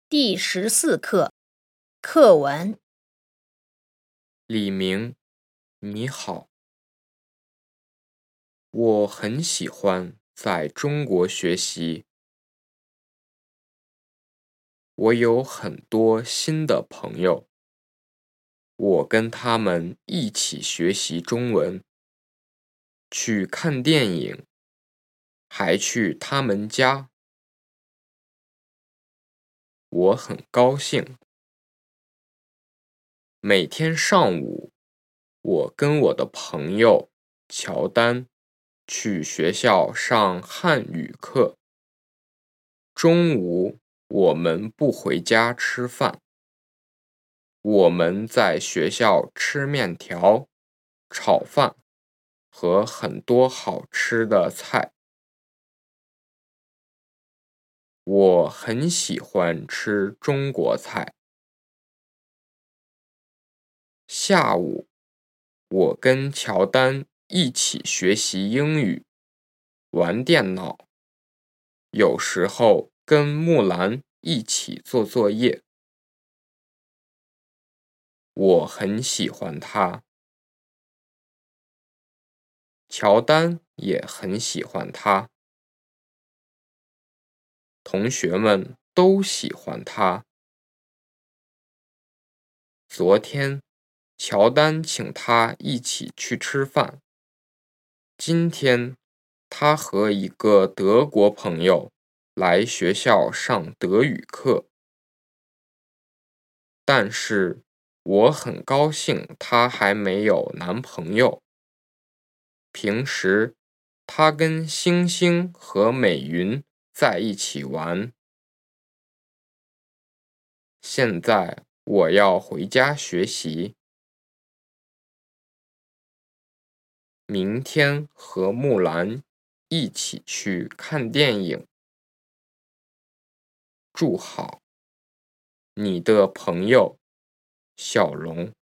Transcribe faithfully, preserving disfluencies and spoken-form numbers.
第十四课课文。 李明，你好，我很喜欢在中国学习。我有很多新的朋友，我跟他们一起学习中文，去看电影，还去他们家。我很高兴。每天上午，我跟我的朋友乔丹去学校上汉语课。中午我们不回家吃饭，我们在学校吃面条、炒饭和很多好吃的菜。我很喜欢吃中国菜。下午，我跟乔丹一起学习英语，玩电脑，有时候跟木兰一起做作业。我很喜欢他，乔丹也很喜欢他，同学们都喜欢他。昨天，乔丹请他一起去吃饭。今天，他和一个德国朋友来学校上德语课。但是，我很高兴她还没有男朋友。平时，她跟星星和美云在一起玩。现在，我要回家学习。明天和木兰一起去看电影。祝好，你的朋友，小龙。